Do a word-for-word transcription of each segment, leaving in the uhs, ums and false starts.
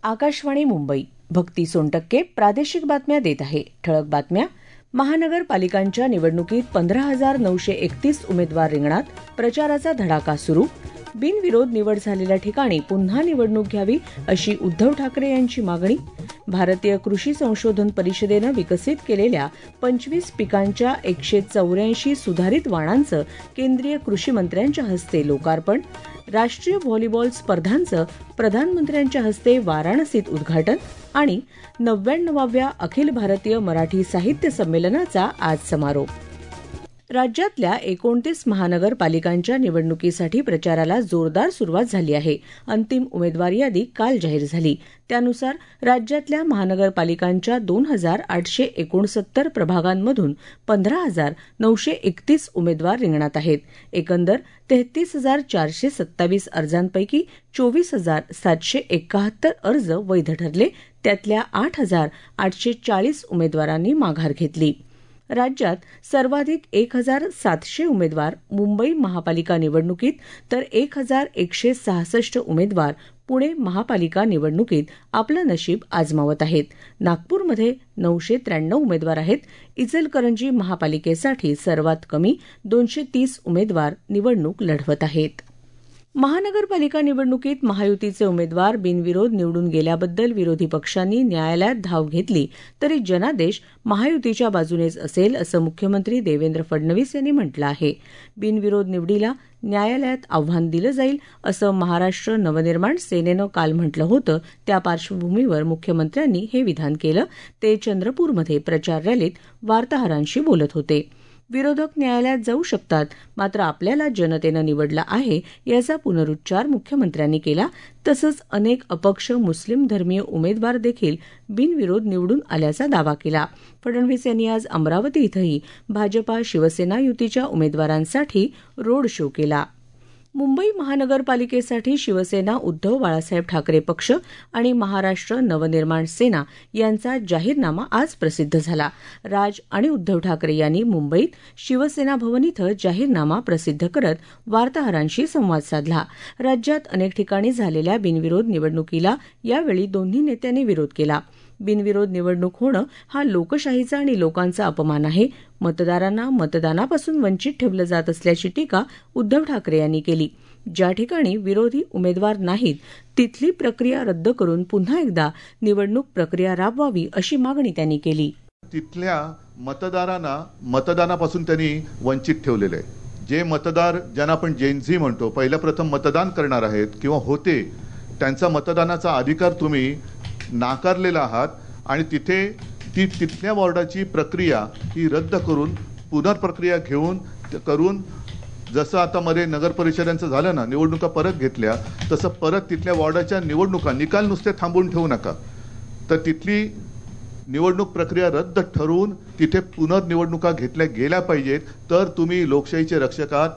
आकाशवाणी मुंबई. भक्ती सोनटक्के प्रादेशिक बातम्या देत आहे. ठळक बातम्या. महानगरपालिकांच्या निवडणुकीत पंधरा हजार नऊशे एकतीस उमेदवार रिंगणात. प्रचाराचा धडाका सुरू. बिनविरोध निवड झालेल्या ठिकाणी पुन्हा निवडणूक घ्यावी अशी उद्धव ठाकरे यांची मागणी. भारतीय कृषी संशोधन परिषदेनं विकसित केलेल्या पंचवीस पिकांच्या एकशे चौऱ्याऐंशी सुधारित वाणांचं केंद्रीय कृषी मंत्र्यांच्या हस्ते लोकार्पण. राष्ट्रीय व्हॉलीबॉल स्पर्धांचं प्रधानमंत्र्यांच्या हस्ते वाराणसीत उद्घाटन. आणि नव्याण्णवाव्या अखिल भारतीय मराठी साहित्य संमेलनाचा आज समारोप. राज्यातल्या एकोणतीस महानगरपालिकांच्या निवडणुकीसाठी प्रचाराला जोरदार सुरुवात झाली आहे. अंतिम उमेदवार यादी काल जाहीर झाली. त्यानुसार राज्यातल्या महानगरपालिकांच्या दोन हजार आठशे एकोणसत्तर प्रभागांमधून पंधरा हजार नऊशे एकतीस उमेदवार रिंगणात आहेत. एकंदर तेहतीस हजार चारशे सत्तावीस अर्जांपैकी चोवीस हजार सातशे एकाहत्तर अर्ज वैध ठरले. त्यातल्या आठ हजार आठशे चाळीस उमेदवारांनी माघार घेतली. राज्यात सर्वाधिक एक हजार सातशे उमेदवार मुंबई महापालिका निवडणुकीत तर एक हजार एकशे सहासष्ट उमेदवार पुणे महापालिका निवडणुकीत आपलं नशीब आजमावत आहेत. नागपूरमध्ये नऊशे त्र्याण्णव उमेदवार आहेत. इचलकरंजी महापालिकेसाठी सर्वात कमी दोनशे तीस उमेदवार निवडणूक लढवत आहेत. महानगरपालिका निवडणुकीत महायुतीचे उमेदवार बिनविरोध निवडून गेल्याबद्दल विरोधी पक्षांनी न्यायालयात धाव घेतली तरी जनादेश महायुतीच्या बाजूनेच असेल असं मुख्यमंत्री देवेंद्र फडणवीस यांनी म्हटलं आहे. बिनविरोध निवडीला न्यायालयात आव्हान दिलं जाईल असं महाराष्ट्र नवनिर्माण सेनेनं काल म्हटलं होतं. त्या पार्श्वभूमीवर मुख्यमंत्र्यांनी हे विधान केलं. ते चंद्रपूरमध्ये प्रचार रॅलीत वार्ताहरांशी बोलत होते. विरोधक न्यायालयात जाऊ शकतात, मात्र आपल्याला जनतेनं निवडलं आहे याचा पुनरुच्चार मुख्यमंत्र्यांनी केला. तसंच अनेक अपक्ष मुस्लिम धर्मीय उमेदवार देखील बिनविरोध निवडून आल्याचा दावा केला. फडणवीस यांनी आज अमरावती इथंही भाजपा शिवसेना युतीच्या उमेदवारांसाठी रोड शो केला. मुंबई महानगरपालिकेसाठी शिवसेना उद्धव बाळासाहेब ठाकरे पक्ष आणि महाराष्ट्र नवनिर्माण सेना यांचा जाहीरनामा आज प्रसिद्ध झाला. राज आणि उद्धव ठाकरे यांनी मुंबईत शिवसेना भवन इथं जाहीरनामा प्रसिद्ध करत वार्ताहरांशी संवाद साधला. राज्यात अनेक ठिकाणी झालेल्या बिनविरोध निवडणुकीला यावेळी दोन्ही नेत्यांनी विरोध केला. बिनविरोध निवडणूक होणं हा लोकशाहीचा आणि लोकांचा अपमान आहे. मतदारांना मतदानापासून वंचित ठेवलं जात असल्याची टीका उद्धव ठाकरे यांनी केली. ज्या ठिकाणी विरोधी उमेदवार नाहीत तिथली प्रक्रिया रद्द करून पुन्हा एकदा निवडणूक प्रक्रिया राबवावी अशी मागणी त्यांनी केली. तिथल्या मतदारांना मतदानापासून त्यांनी वंचित ठेवलेलं आहे. जे मतदार ज्यांना आपण जेनझी म्हणतो, पहिलं प्रथम मतदान करणार आहेत किंवा होते, त्यांचा मतदानाचा अधिकार तुम्ही नाकारलेला आहात आणि तिथे ती तिथल्या वॉर्डाची प्रक्रिया ही रद्द करून पुनर्प्रक्रिया घेऊन करून जसं आता मध्ये नगर परिषदांचं झालं ना, निवडणुका परत घेतल्या, तसं परत तिथल्या वॉर्डाच्या निवडणुका निकाल नुसते थांबवून ठेवू नका, तर तिथली निवडणूक प्रक्रिया रद्द ठरवून तिथे पुनर्निवडणुका घेतल्या गेल्या पाहिजेत, तर तुम्ही लोकशाहीचे रक्षक आहात.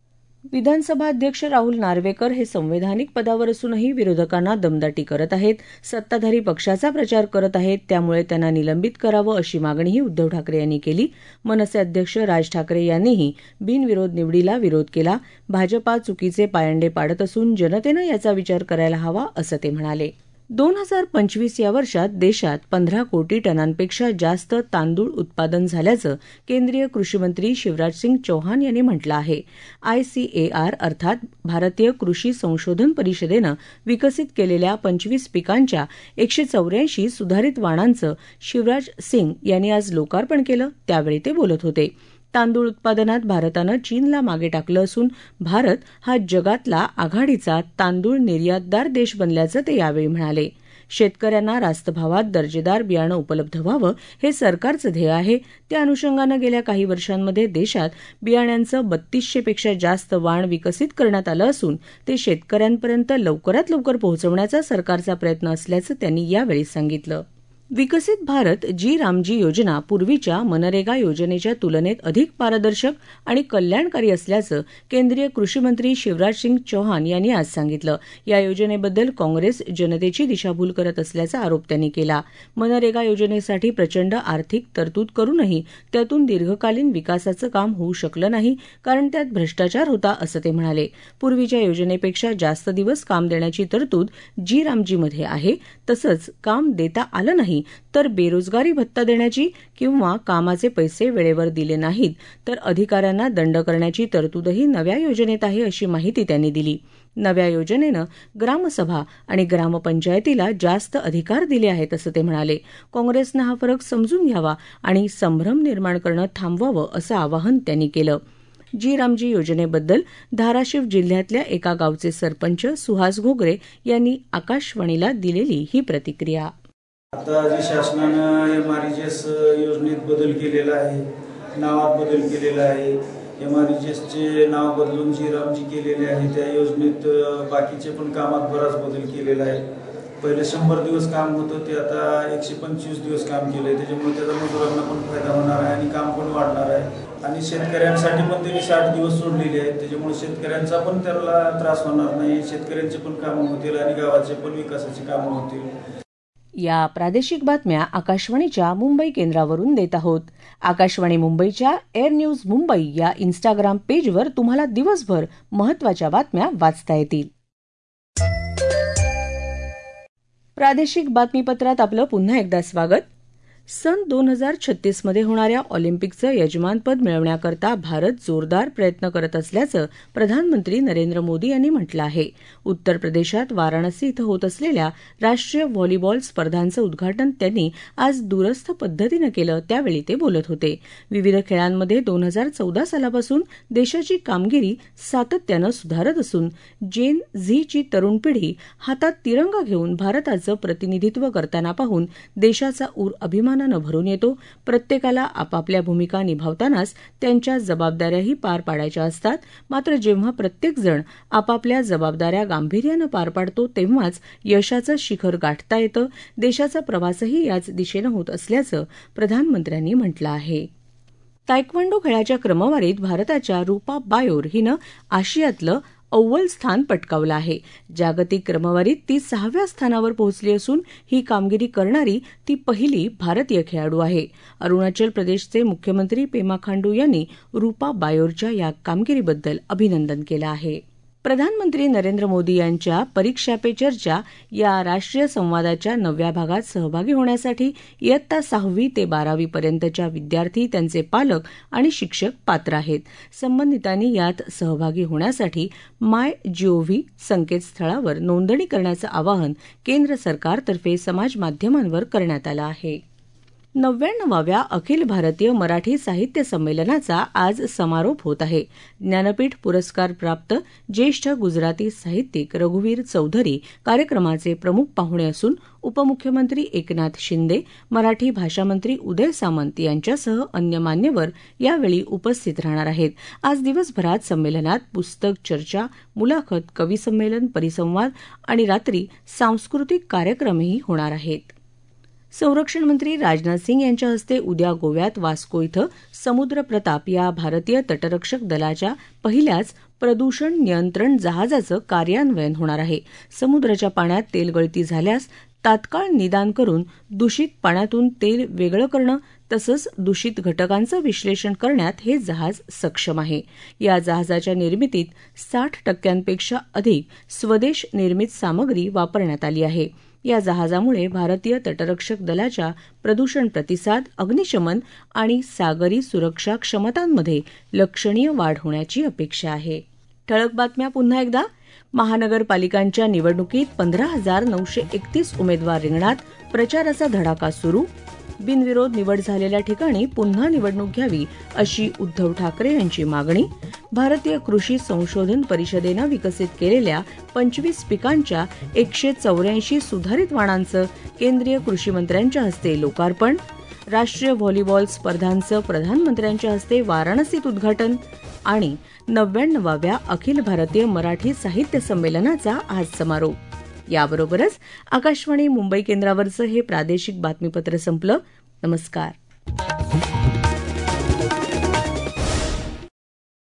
विधानसभा अध्यक्ष राहुल नार्वेकर हे संवैधानिक पदावर असूनही विरोधकांना दमदाटी करत आहेत. सत्ताधारी पक्षाचा प्रचार करत आहेत, त्यामुळे त्यांना निलंबित करावं अशी मागणीही उद्धव ठाकरे यांनी केली. मनसे अध्यक्ष राज ठाकरे यांनीही बिनविरोध निवडीला विरोध केला. भाजपा चुकीचे पायंडे पाडत असून जनतेनं याचा विचार करायला हवा असं ते म्हणाले. दोन हजार पंचवीस या वर्षात देशात पंधरा कोटी टनांपेक्षा जास्त तांदूळ उत्पादन झाल्याचं केंद्रीय कृषीमंत्री शिवराज सिंग चौहान यांनी म्हटलं आहे. आयसीएआर अर्थात भारतीय कृषी संशोधन परिषदेनं विकसित केलेल्या पंचवीस पिकांच्या एकशे चौऱ्याऐंशी सुधारित वाणांचं शिवराज सिंग यांनी आज लोकार्पण केलं. त्यावेळी ते बोलत होते. तांदूळ उत्पादनात भारतानं चीनला मागे टाकलं असून भारत हा जगातला आघाडीचा तांदूळ निर्यातदार देश बनल्याचं ते यावेळी म्हणाले. शेतकऱ्यांना रास्त भावात दर्जेदार बियाणं उपलब्ध व्हावं हे सरकारचं ध्येय आहे. त्या अनुषंगानं गेल्या काही वर्षांमध्ये देशात बियाण्यांचं बत्तीसशेपेक्षा जास्त वाण विकसित करण्यात आलं असून ते शेतकऱ्यांपर्यंत लवकरात लवकर पोहोचवण्याचा सरकारचा प्रयत्न असल्याचं त्यांनी यावेळी सांगितलं. विकसित भारत जी रामजी योजना पूर्वीच्या मनरेगा योजनेच्या तुलनेत अधिक पारदर्शक आणि कल्याणकारी असल्याचं केंद्रीय कृषीमंत्री शिवराज सिंग चौहान यांनी आज सांगितलं. या योजनेबद्दल काँग्रेस जनतेची दिशाभूल करत असल्याचा आरोप त्यांनी केला. मनरेगा योजनेसाठी प्रचंड आर्थिक तरतूद करूनही त्यातून दीर्घकालीन विकासाचं काम होऊ शकलं नाही, कारण त्यात भ्रष्टाचार होता असं ते म्हणाले. पूर्वीच्या योजनेपेक्षा जास्त दिवस काम देण्याची तरतूद जी रामजीमध्ये आहे. तसंच काम देता आलं नाही तर बेरोजगारी भत्ता देण्याची किंवा कामाचे पैसे वेळेवर दिले नाहीत तर अधिकाऱ्यांना दंड करण्याची तरतूदही नव्या योजनेत आहे, अशी माहिती त्यांनी दिली. नव्या योजनेनं ग्रामसभा आणि ग्रामपंचायतीला जास्त अधिकार दिले आहेत असं ते म्हणाले. काँग्रेसनं हा फरक समजून घ्यावा आणि संभ्रम निर्माण करणं थांबवावं असं आवाहन त्यांनी केलं. जी रामजी योजनेबद्दल धाराशिव जिल्ह्यातल्या एका गावचे सरपंच सुहास घोगरे यांनी आकाशवाणीला दिलेली ही प्रतिक्रिया. आता जी शासनानं एम आर जी एस योजनेत बदल केलेला आहे, नावात बदल केलेला आहे. एम आर जी एसचे नाव बदलून जी रामजी केलेले आहे. त्या योजनेत बाकीचे पण कामात बराच बदल केलेला आहे. पहिले शंभर दिवस काम होतं ते आता एकशे पंचवीस दिवस काम केलंय. त्याच्यामुळे त्याचा मजुरांना पण फायदा होणार आहे आणि काम पण वाढणार आहे. आणि शेतकऱ्यांसाठी पण त्यांनी साठ दिवस सोडलेले आहेत. त्याच्यामुळे शेतकऱ्यांचा पण त्याला त्रास होणार नाही. शेतकऱ्यांचे पण कामं होतील आणि गावाचे पण विकासाची कामं होतील. या प्रादेशिक बातम्या आकाशवाणीच्या मुंबई केंद्रावरून देत आहोत. आकाशवाणी मुंबईच्या एअर न्यूज मुंबई या इन्स्टाग्राम पेजवर तुम्हाला दिवसभर महत्त्वाच्या बातम्या वाचता येतील. प्रादेशिक बातमीपत्रात आपलं पुन्हा एकदा स्वागत. सन दोन हजार छत्तीसमध्ये होणाऱ्या ऑलिम्पिकचं यजमानपद मिळवण्याकरता भारत जोरदार प्रयत्न करत असल्याचं प्रधानमंत्री नरेंद्र मोदी यांनी म्हटलं आहे. उत्तर प्रदेशात वाराणसी इथं होत असलेल्या राष्ट्रीय व्हॉलीबॉल स्पर्धांचं उद्घाटन त्यांनी आज दूरस्थ पद्धतीनं केलं. त्यावेळी ते बोलत होते. विविध खेळांमध्ये दोन हजार चौदा सालापासून देशाची कामगिरी सातत्यानं सुधारत असून जेन झीची तरुण पिढी हातात तिरंगा घेऊन भारताचं प्रतिनिधित्व करताना पाहून देशाचा ऊर अभिमान भरून येतो. प्रत्येकाला आपापल्या भूमिका निभावतानाच त्यांच्या जबाबदाऱ्याही पार पाडायच्या असतात. मात्र जेव्हा प्रत्येकजण आपापल्या जबाबदाऱ्या गांभीर्यानं पार पाडतो तेव्हाच यशाचं शिखर गाठता येतं. देशाचा प्रवासही याच दिशेनं होत असल्याचं प्रधानमंत्र्यांनी म्हटलं आहे. तायक्वांडो खेळाच्या क्रमवारीत भारताच्या रूपा बायोर हिनं आशियातलं अव्वल स्थान पटकावलं आहे. जागतिक क्रमवारीत ती सहाव्या स्थानावर पोहोचली असून ही कामगिरी करणारी ती पहिली भारतीय खेळाडू आहे. अरुणाचल प्रदेशचे मुख्यमंत्री पेमा खांडू यांनी रूपा बायोरच्या या कामगिरीबद्दल अभिनंदन केलं आहे. प्रधानमंत्री नरेंद्र मोदी यांच्या परीक्षा पे चर्चा या राष्ट्रीय संवादाच्या नवव्या भागात सहभागी होण्यासाठी इयत्ता सहावी ते बारावी पर्यंतच्या विद्यार्थी, त्यांचे पालक आणि शिक्षक पात्र आहेत. संबंधितांनी यात सहभागी होण्यासाठी माय जीओव्ही संकेतस्थळावर नोंदणी करण्याचं आवाहन केंद्र सरकारतर्फे समाज माध्यमांवर करण्यात आलं आहे. नव्याण्णवाव्या अखिल भारतीय मराठी साहित्य संमेलनाचा आज समारोप होत आहे. ज्ञानपीठ पुरस्कार प्राप्त ज्येष्ठ गुजराती साहित्यिक रघुवीर चौधरी कार्यक्रमाचे प्रमुख पाहुणे असून उपमुख्यमंत्री एकनाथ शिंदे, मराठी भाषामंत्री उदय सामंत यांच्यासह अन्य मान्यवर यावेळी उपस्थित राहणार आहेत. आज दिवसभरात संमेलनात पुस्तक चर्चा, मुलाखत, कविसंमेलन, परिसंवाद आणि रात्री सांस्कृतिक कार्यक्रमही होणार आहेत. संरक्षण मंत्री राजनाथ सिंग यांच्या हस्ते उद्या गोव्यात वास्को इथं समुद्र प्रताप या भारतीय तटरक्षक दलाच्या पहिल्याच प्रदूषण नियंत्रण जहाजाचं कार्यान्वयन होणार आहे. समुद्राच्या पाण्यात तेलगळती झाल्यास तात्काळ निदान करून दूषित पाण्यातून तेल वेगळं करणं तसंच दूषित घटकांचं विश्लेषण करण्यात हे जहाज सक्षम आहे. या जहाजाच्या निर्मितीत साठ टक्क्यांपेक्षा अधिक स्वदेश निर्मित सामग्री वापरण्यात आली आहे. या जहाजामुळे भारतीय तटरक्षक दलाच्या प्रदूषण प्रतिसाद, अग्निशमन आणि सागरी सुरक्षा क्षमतांमध्ये लक्षणीय वाढ होण्याची अपेक्षा आहे. ठळक बातम्या पुन्हा एकदा. महानगरपालिकांच्या निवडणुकीत पंधरा हजार नऊशे एकतीस उमेदवार रिंगणात, प्रचाराचा धडाका सुरू. बिनविरोध निवड झालेल्या ठिकाणी पुन्हा निवडणूक घ्यावी अशी उद्धव ठाकरे यांची मागणी. भारतीय कृषी संशोधन परिषदेनं विकसित केलेल्या पंचवीस पिकांच्या एकशे चौऱ्याऐंशी सुधारित वाणांचं केंद्रीय कृषी मंत्र्यांच्या हस्ते लोकार्पण. राष्ट्रीय व्हॉलीबॉल स्पर्धांचं प्रधानमंत्र्यांच्या हस्ते वाराणसीत उद्घाटन. आणि नव्याण्णवाव्या अखिल भारतीय मराठी साहित्य संमेलनाचा आज समारोप. याबरोबरच आकाशवाणी मुंबई केंद्रावरचं हे प्रादेशिक बातमीपत्र संपलं. नमस्कार.